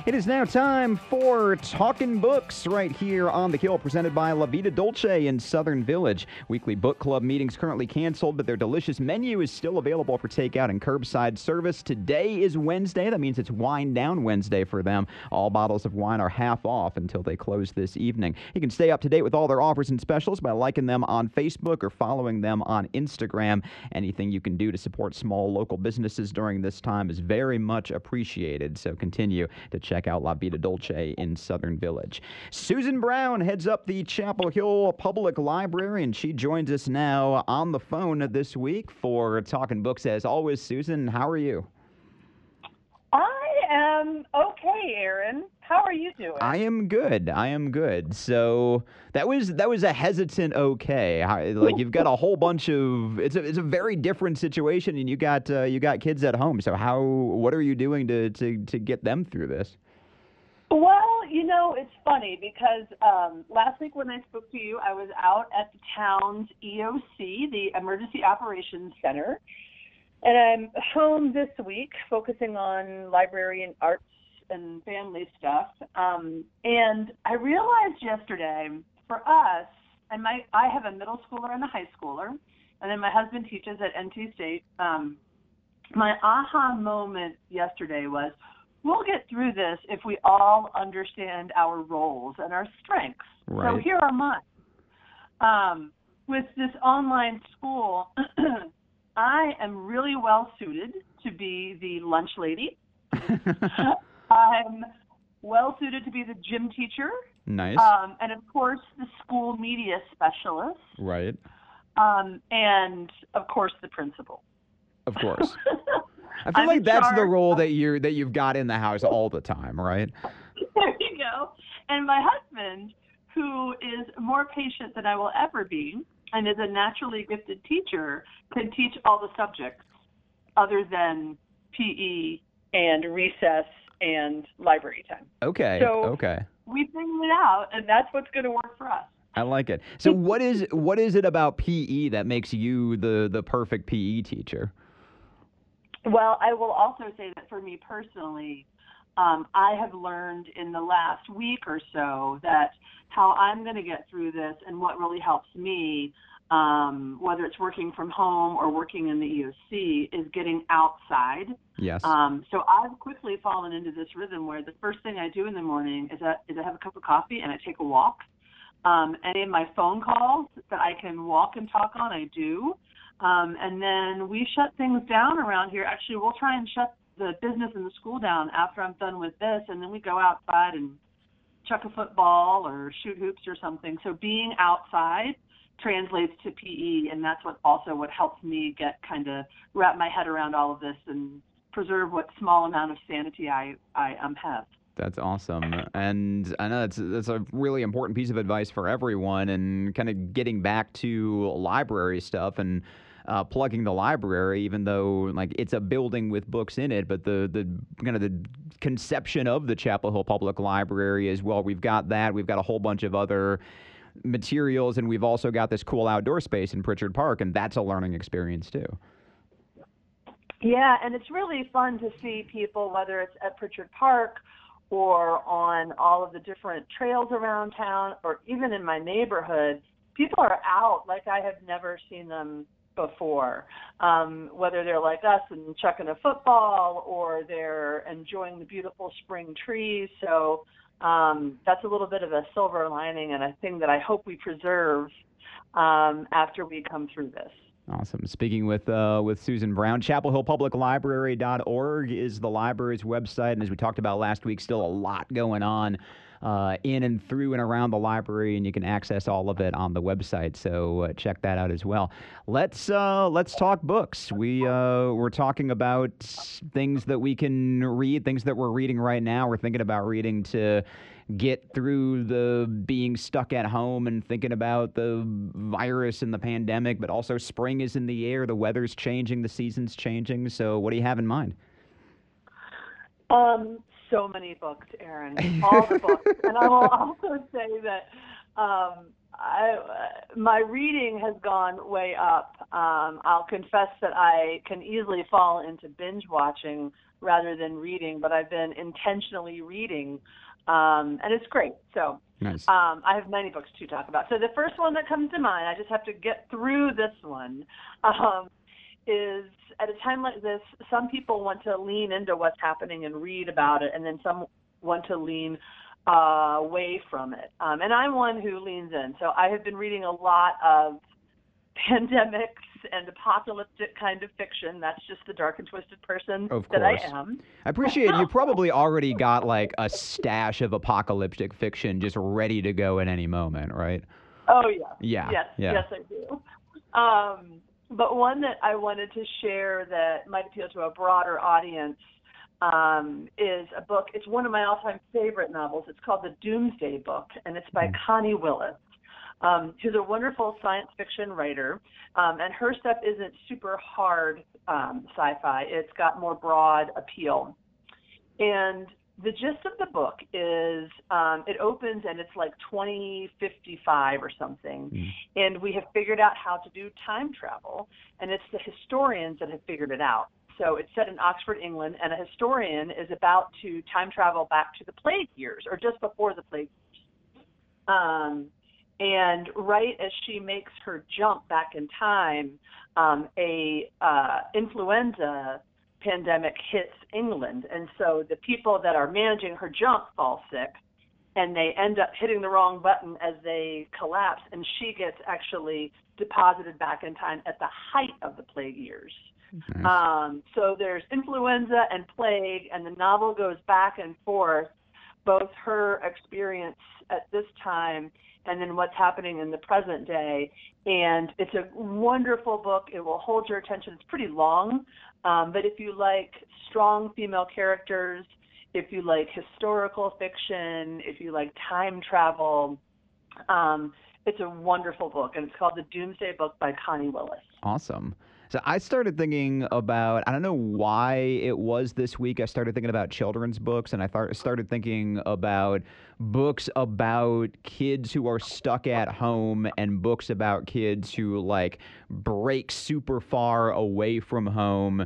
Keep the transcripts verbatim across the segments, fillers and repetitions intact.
It is now time for Talkin' Books right here on The Kill, presented by La Vida Dolce in Southern Village. Weekly book club meetings currently canceled, but their delicious menu is still available for takeout and curbside service. Today is Wednesday. That means it's Wine Down Wednesday for them. All bottles of wine are half off until they close this evening. You can stay up to date with all their offers and specials by liking them on Facebook or following them on Instagram. Anything you can do to support small local businesses during this time is very much appreciated, so continue to check out La Vida Dolce in Southern Village. Susan Brown heads up the Chapel Hill Public Library, and she joins us now on the phone this week for Talking Books. As always, Susan, how are you? I am okay, Aaron. How are you doing? I am good. I am good. So that was that was a hesitant okay. How- Like you've got a whole bunch of it's a it's a very different situation, and you got uh, you got kids at home. So how what are you doing to to to get them through this? Well, you know, it's funny because um, last week when I spoke to you, I was out at the town's E O C, the Emergency Operations Center, and I'm home this week focusing on library and arts and family stuff. Um, and I realized yesterday, for us, and my I have a middle schooler and a high schooler, and then my husband teaches at N C State. Um, my aha moment yesterday was, we'll get through this if we all understand our roles and our strengths. Right. So here are mine. Um, with this online school, I am really well suited to be the lunch lady. I'm well suited to be the gym teacher. Nice. Um, and of course, the school media specialist. Right. Um, and of course, the principal. Of course. I feel I'm like in that's the charge role of- that you're that you've got in the house all the time, right? There you go. And my husband, who is more patient than I will ever be, and is a naturally gifted teacher, can teach all the subjects other than P E and recess and library time. Okay. So okay. we figured it out, and that's what's going to work for us. I like it. So what is what is it about P E that makes you the the perfect P E teacher? Well, I will also say that for me personally, um, I have learned in the last week or so that how I'm going to get through this and what really helps me, um, whether it's working from home or working in the E O C, is getting outside. Yes. Um, so I've quickly fallen into this rhythm where the first thing I do in the morning is, that, is I have a cup of coffee and I take a walk. Um, any of my phone calls that I can walk and talk on, I do. Um, and then we shut things down around here. Actually, we'll try and shut the business and the school down after I'm done with this, and then we go outside and chuck a football or shoot hoops or something. So being outside translates to P E, and that's what also what helps me get kind of wrap my head around all of this and preserve what small amount of sanity I, I um, have. That's awesome. And I know that's, that's a really important piece of advice for everyone, and kind of getting back to library stuff and uh, plugging the library, even though like it's a building with books in it, but the, the kind of the conception of the Chapel Hill Public Library is, well, we've got that. We've got a whole bunch of other materials, and we've also got this cool outdoor space in Pritchard Park, and that's a learning experience too. Yeah, and it's really fun to see people, whether it's at Pritchard Park or on all of the different trails around town, or even in my neighborhood, people are out like I have never seen them before, um, whether they're like us and chucking a football or they're enjoying the beautiful spring trees. So um, that's a little bit of a silver lining and a thing that I hope we preserve um, after we come through this. Awesome. Speaking with uh, with Susan Brown, chapel hill public library dot org is the library's website. And as we talked about last week, still a lot going on uh, in and through and around the library, and you can access all of it on the website. So uh, check that out as well. Let's uh, let's talk books. We uh, we're talking about things that we can read, things that we're reading right now. We're thinking about reading to get through the being stuck at home and thinking about the virus and the pandemic, but also spring is in the air, the weather's changing, the season's changing. So what do you have in mind? Um, so many books, Aaron, all the books. And I will also say that um, I, uh, my reading has gone way up. Um, I'll confess that I can easily fall into binge watching rather than reading, but I've been intentionally reading, um, and it's great. So Nice. um, I have many books to talk about. So the first one that comes to mind, I just have to get through this one, um, is at a time like this, some people want to lean into what's happening and read about it, and then some want to lean uh, away from it. Um, and I'm one who leans in. So I have been reading a lot of pandemics and apocalyptic kind of fiction. That's just the dark and twisted person Of that I course. am. I appreciate you probably already got like a stash of apocalyptic fiction just ready to go at any moment, right? Oh, yeah. Yeah. Yes, yeah. yes, I do. Um, but one that I wanted to share that might appeal to a broader audience um, is a book. It's one of my all-time favorite novels. It's called The Doomsday Book, and it's by mm. Connie Willis, um, who's a wonderful science fiction writer. Um, and her stuff isn't super hard um, sci-fi. It's got more broad appeal. And the gist of the book is um, it opens and it's like twenty fifty-five or something. Mm. And we have figured out how to do time travel. And it's the historians that have figured it out. So it's set in Oxford, England, and a historian is about to time travel back to the plague years, or just before the plague years. Um, and right as she makes her jump back in time, um, a uh, influenza pandemic hits England. And so the people that are managing her jump fall sick, and they end up hitting the wrong button as they collapse, and she gets actually deposited back in time at the height of the plague years. Nice. Um, so there's influenza and plague, and the novel goes back and forth, both her experience at this time and then what's happening in the present day. And it's a wonderful book. It will hold your attention. It's pretty long, um, but if you like strong female characters, if you like historical fiction, if you like time travel, um, it's a wonderful book, and it's called The Doomsday Book by Connie Willis. Awesome. So I started thinking about, I don't know why it was this week, I started thinking about children's books, and I th- started thinking about books about kids who are stuck at home and books about kids who, like, break super far away from home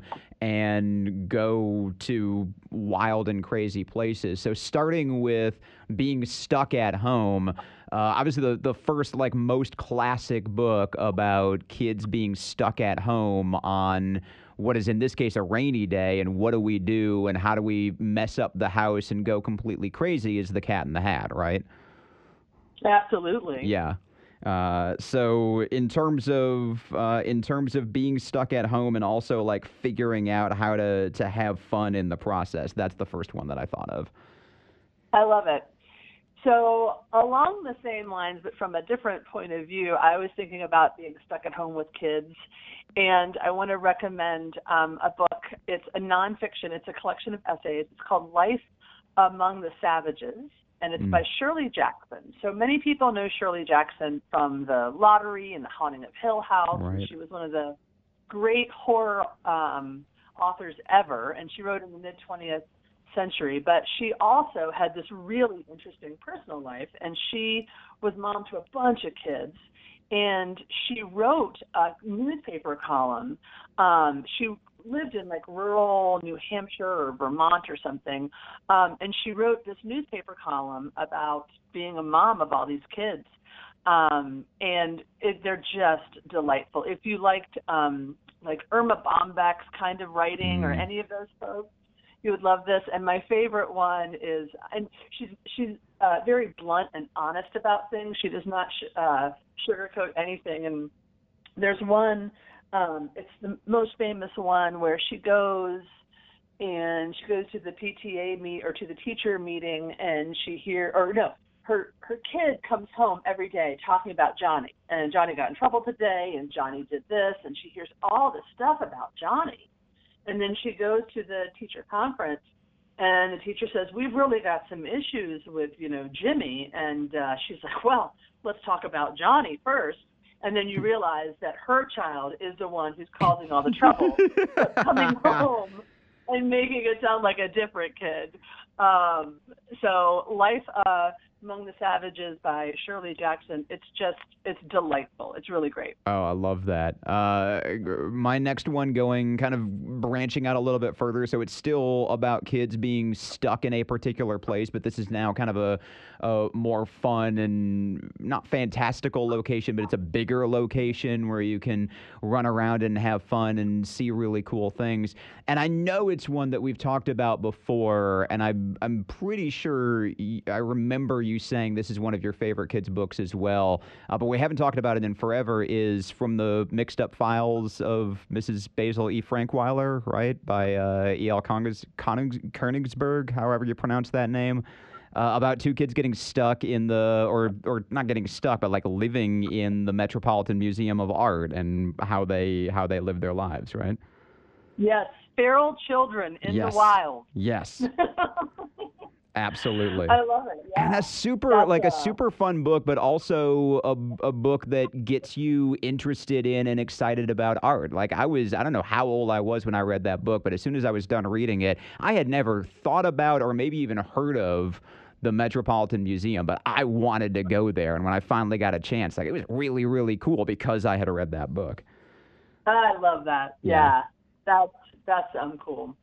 and go to wild and crazy places. So starting with being stuck at home, Uh, obviously, the, the first, like, most classic book about kids being stuck at home on what is, in this case, a rainy day, and what do we do, and how do we mess up the house and go completely crazy is The Cat in the Hat, right? Absolutely. Yeah. Uh, so in terms of uh, in terms of being stuck at home and also, like, figuring out how to, to have fun in the process, that's the first one that I thought of. I love it. So along the same lines, but from a different point of view, I was thinking about being stuck at home with kids, and I want to recommend um, a book. It's a nonfiction. It's a collection of essays. It's called Life Among the Savages, and it's mm. by Shirley Jackson. So many people know Shirley Jackson from The Lottery and The Haunting of Hill House. Right. She was one of the great horror um, authors ever, and she wrote in the mid-twentieth century, but she also had this really interesting personal life, and she was mom to a bunch of kids, and she wrote a newspaper column. Um, she lived in, like, rural New Hampshire or Vermont or something, um, and she wrote this newspaper column about being a mom of all these kids, um, and it, they're just delightful. If you liked um, like Irma Bombeck's kind of writing mm. or any of those folks, you would love this. And my favorite one is, and she's she's uh, very blunt and honest about things. She does not sh- uh, sugarcoat anything. And there's one, um, it's the most famous one where she goes and she goes to the P T A meet or to the teacher meeting, and she hear or no, her her kid comes home every day talking about Johnny, and Johnny got in trouble today, and Johnny did this, and she hears all this stuff about Johnny. And then she goes to the teacher conference, and the teacher says, we've really got some issues with, you know, Jimmy. And uh, she's like, well, let's talk about Johnny first. And then you realize that her child is the one who's causing all the trouble, but coming home and making it sound like a different kid. Um, so Life uh, Among the Savages by Shirley Jackson. It's just, it's delightful. It's really great. Oh, I love that. Uh, my next one going kind of branching out a little bit further. So it's still about kids being stuck in a particular place, but this is now kind of a, a more fun and not fantastical location, but it's a bigger location where you can run around and have fun and see really cool things. And I know it's one that we've talked about before, and I, I'm pretty sure y- I remember you saying this is one of your favorite kids' books as well, uh, but we haven't talked about it in forever, is From the Mixed Up Files of Missus Basil E. Frankweiler, right, by uh, E L. Konings- Konings- Königsberg, however you pronounce that name, uh, about two kids getting stuck in the, or or not getting stuck, but like living in the Metropolitan Museum of Art and how they how they live their lives, right? Yes, feral children in yes. the wild. Yes. Absolutely. I love it. Yeah. And a super, That's, like a uh, super fun book, but also a, a book that gets you interested in and excited about art. Like I was, I don't know how old I was when I read that book, but as soon as I was done reading it, I had never thought about or maybe even heard of the Metropolitan Museum, but I wanted to go there. And when I finally got a chance, like it was really, really cool because I had read that book. I love that. Yeah. Yeah. That's, that's uncool.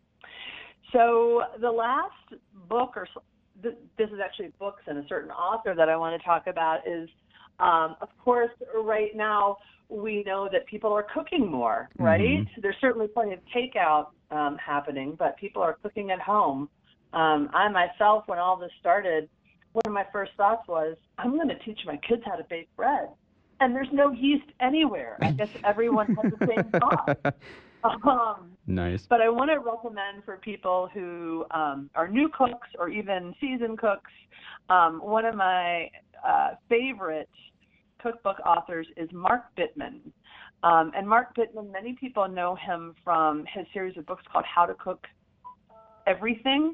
So the last book, or th- this is actually books and a certain author that I want to talk about is, um, of course, right now we know that people are cooking more, right? Mm-hmm. There's certainly plenty of takeout um, happening, but people are cooking at home. Um, I myself, when all this started, one of my first thoughts was, I'm going to teach my kids how to bake bread. And there's no yeast anywhere. I guess everyone has the same thought. Um, nice. But I want to recommend for people who um, are new cooks or even seasoned cooks, um, one of my uh, favorite cookbook authors is Mark Bittman. Um, and Mark Bittman, many people know him from his series of books called How to Cook Everything.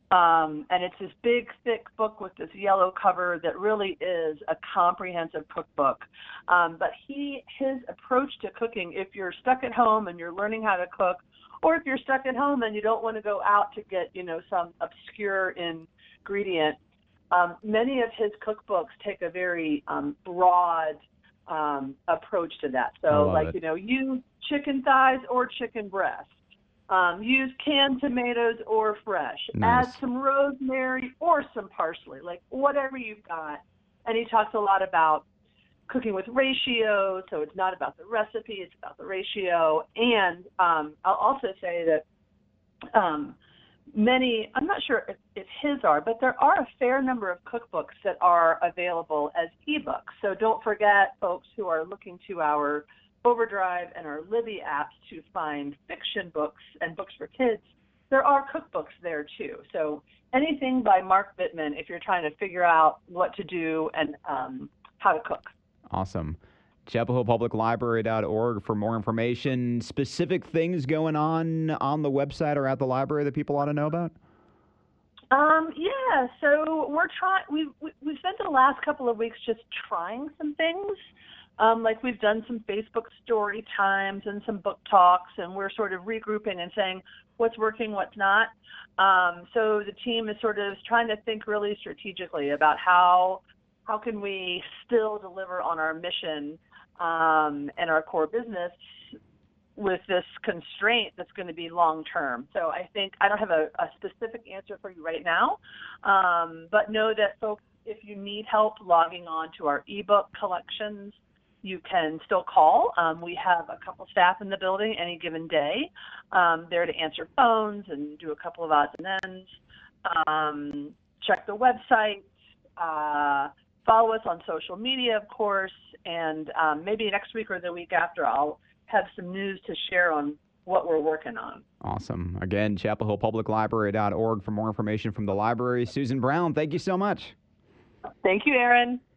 Um, and it's this big, thick book with this yellow cover that really is a comprehensive cookbook. Um, but he, his approach to cooking, if you're stuck at home and you're learning how to cook, or if you're stuck at home and you don't want to go out to get, you know, some obscure ingredient, um, many of his cookbooks take a very um, broad um, approach to that. So, like, it. you know, use chicken thighs or chicken breast. Um, use canned tomatoes or fresh. Nice. Add some rosemary or some parsley, like whatever you've got. And he talks a lot about cooking with ratio, so it's not about the recipe, it's about the ratio. And um, I'll also say that um, many, I'm not sure if, if his are, but there are a fair number of cookbooks that are available as ebooks. So don't forget, folks who are looking to our Overdrive and our Libby apps to find fiction books and books for kids, there are cookbooks there too. So anything by Mark Bittman if you're trying to figure out what to do and um, how to cook. Awesome. Chapel Hill Public Library dot org for more information. Specific things going on on the website or at the library that people ought to know about? Um, yeah, so we're trying, we've, we've spent the last couple of weeks just trying some things. Um, like we've done some Facebook story times and some book talks, and we're sort of regrouping and saying what's working, what's not. Um, so the team is sort of trying to think really strategically about how how can we still deliver on our mission um, and our core business with this constraint that's going to be long term. So I think I don't have a, a specific answer for you right now, um, but know that folks, if you need help logging on to our ebook collections, you can still call. Um, we have a couple staff in the building any given day, um, there to answer phones and do a couple of odds and ends. Um, check the website, uh, follow us on social media, of course, and um, maybe next week or the week after I'll have some news to share on what we're working on. Awesome. Again, Chapel Hill Public Library dot org for more information from the library. Susan Brown, thank you so much. Thank you, Aaron.